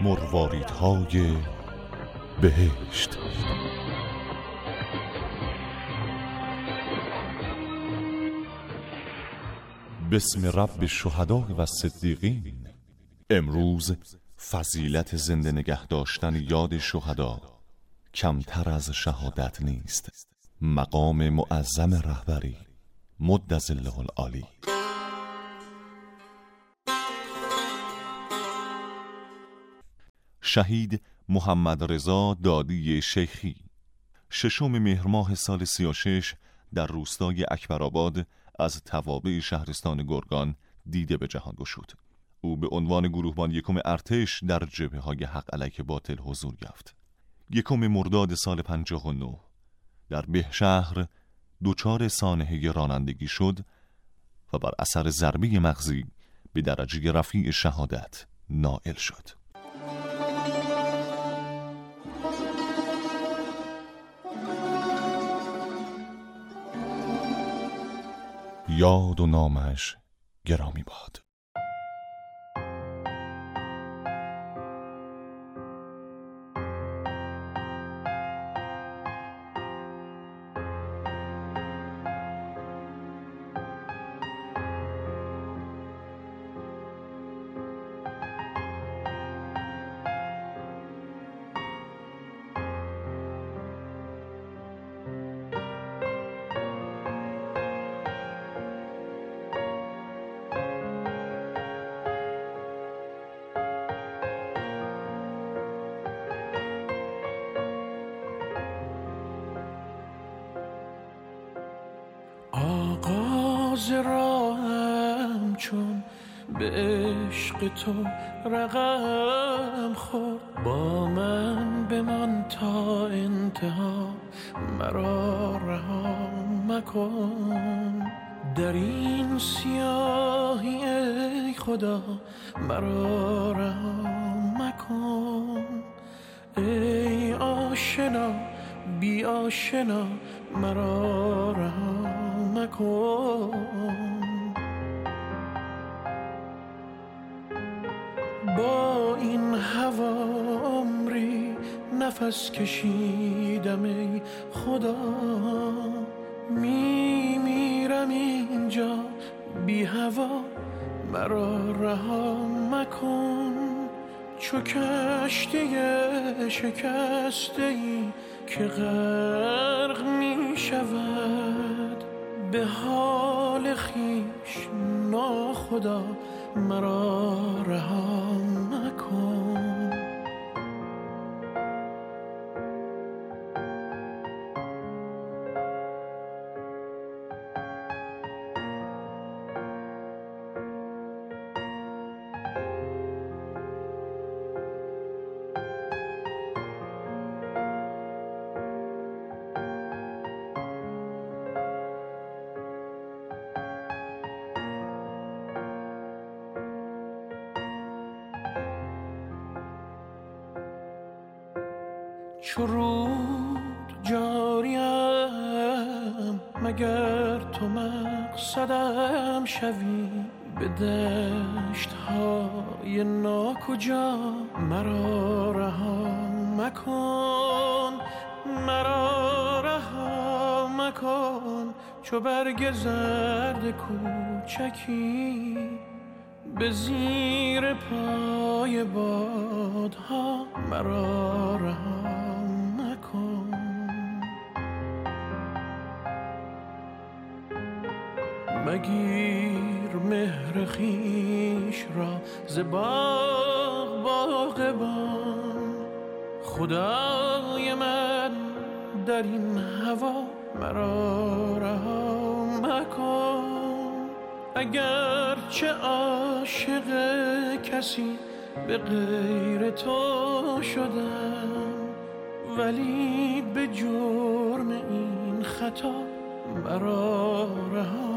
مرواریدهای بهشت. بسم رب الشهداء و الصدیقین. امروز فضیلت زنده نگه داشتن یاد شهدا کمتر از شهادت نیست. مقام معظم رهبری مد ظله العالی. شهید محمد رضا دادی شیخی 6 مهر ماه سال 36 در روستای اکبرآباد از توابع شهرستان گرگان دیده به جهان گشود. او به عنوان گروهبان 1 ارتش در جبهه‌های حق علیه باطل حضور یافت. 1 مرداد سال 59 در بهشهر دچار سانحه رانندگی شد و بر اثر ضربه مغزی به درجه رفیع شهادت نائل شد. یاد و نامش گرامی باد. آغاز راهم چون به عشق تو رقم خورد، با من بمان تا انتها، مرا رها مکن. در این سیاهی ای خدا مرا رها مکن. ای آشنا بی آشنا مرا رها مکن. با این هوا عمری نفس کشیدم ای خدا، میمیرم اینجا بی هوا مرا رها مکن. چو کشتی شکسته ای که غرق می شود، به حال خویش ناخدا مرا رها مکن. چو رود جاریم مگر تو مقصدم شوی، به دشت‌های ناکجا مرا رها مکن. مرا رها مکن چو برگ زرد کوچکی، به زیر پای بادها مرا رها مکن. مگیر مهر خویش را ز باغبان، خدای من در این هوا مرا رها مکن. اگر چه عاشق کسی به غیر تو شدم، ولی به جرم این خطا مرا رها